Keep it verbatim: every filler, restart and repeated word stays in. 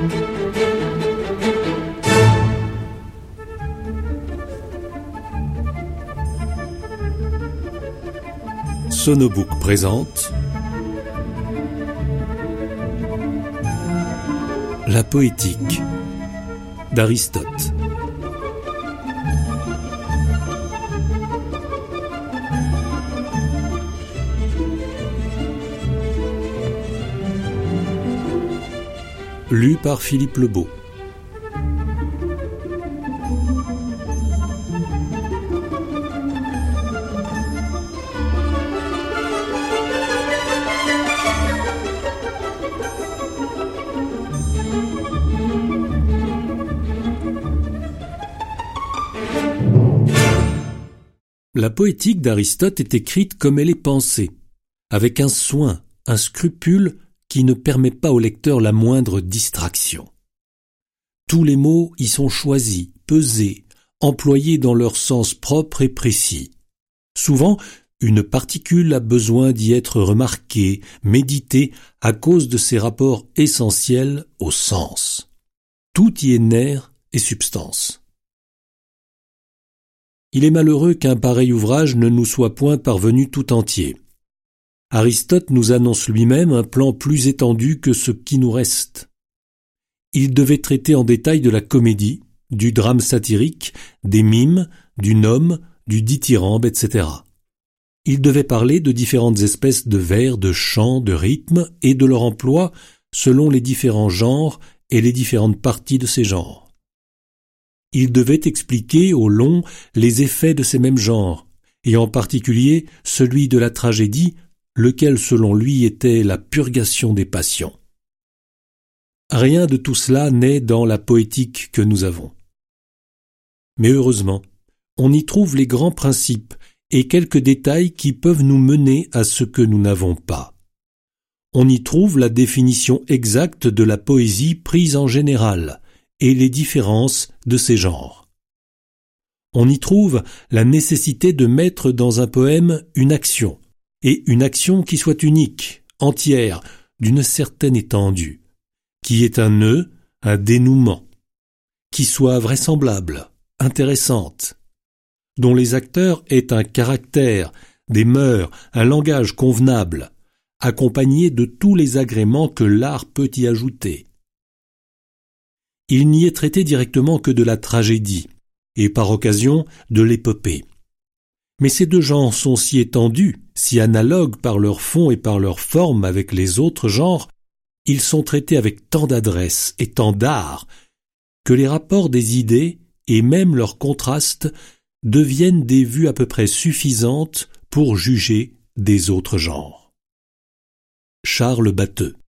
Sonobook présente La poétique d'Aristote. Lu par Philippe Lebeau. La poétique d'Aristote est écrite comme elle est pensée, avec un soin, un scrupule qui ne permet pas au lecteur la moindre distraction. Tous les mots y sont choisis, pesés, employés dans leur sens propre et précis. Souvent, une particule a besoin d'y être remarquée, méditée à cause de ses rapports essentiels au sens. Tout y est nerf et substance. Il est malheureux qu'un pareil ouvrage ne nous soit point parvenu tout entier. Aristote nous annonce lui-même un plan plus étendu que ce qui nous reste. Il devait traiter en détail de la comédie, du drame satirique, des mimes, du nome, du dithyrambe, et cetera. Il devait parler de différentes espèces de vers, de chants, de rythmes et de leur emploi selon les différents genres et les différentes parties de ces genres. Il devait expliquer au long les effets de ces mêmes genres, et en particulier celui de la tragédie, lequel selon lui était la purgation des passions. Rien de tout cela n'est dans la poétique que nous avons. Mais heureusement, on y trouve les grands principes et quelques détails qui peuvent nous mener à ce que nous n'avons pas. On y trouve la définition exacte de la poésie prise en général, et les différences de ces genres. On y trouve la nécessité de mettre dans un poème une action, et une action qui soit unique, entière, d'une certaine étendue, qui ait un nœud, un dénouement, qui soit vraisemblable, intéressante, dont les acteurs aient un caractère, des mœurs, un langage convenable, accompagné de tous les agréments que l'art peut y ajouter. Il n'y est traité directement que de la tragédie, et par occasion de l'épopée. Mais ces deux genres sont si étendus, si analogues par leur fond et par leur forme avec les autres genres, ils sont traités avec tant d'adresse et tant d'art, que les rapports des idées, et même leurs contrastes, deviennent des vues à peu près suffisantes pour juger des autres genres. Charles Batteux.